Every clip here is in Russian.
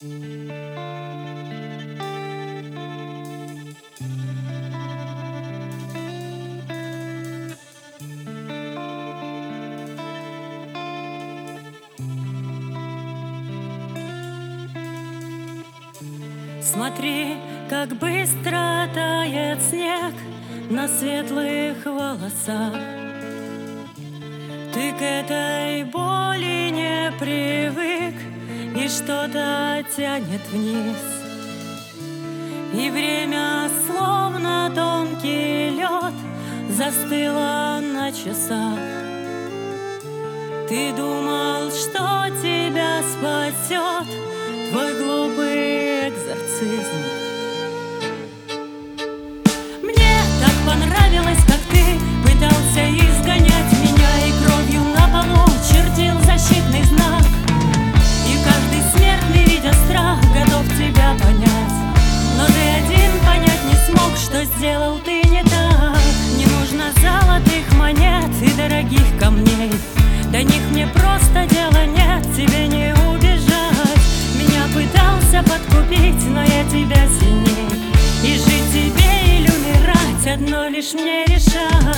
Смотри, как быстро тает снег на светлых волосах. Ты к этой боли не привык, и что-то тянет вниз. И время, словно тонкий лед, застыло на часах. Ты думал, что тебя спасет твой глупый экзорцизм. Мне так понравилось, как ты пытался изгонять меня, и кровью на полу чертил защитный знак. И каждый смертный, видя страх, готов тебя понять. Но ты один понять не смог, что сделал ты не так. Не нужно золотых монет и дорогих камней, до них мне просто дела нет, тебе не убежать. Меня пытался подкупить, но я тебя сильней. И жить тебе или умирать, одно лишь мне решать.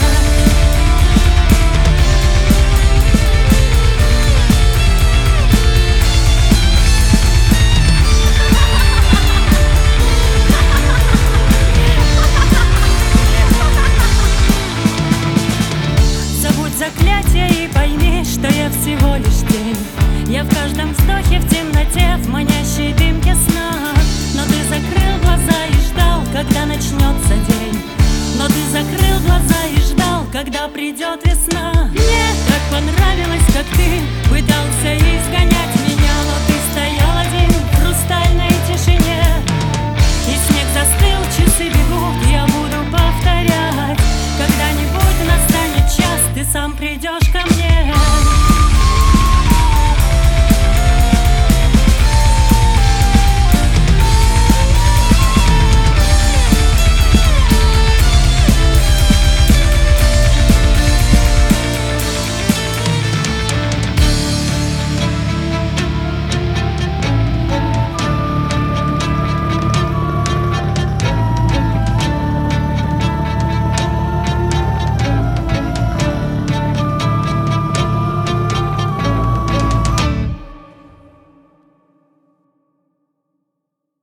Заклятие и пойми, что я всего лишь тень. Я в каждом вздохе в темноте, в манящей дымке сна. Но ты закрыл глаза и ждал, когда начнется день. Но ты закрыл глаза и ждал, когда придет весна. Мне так понравилось, как ты пытался изгонять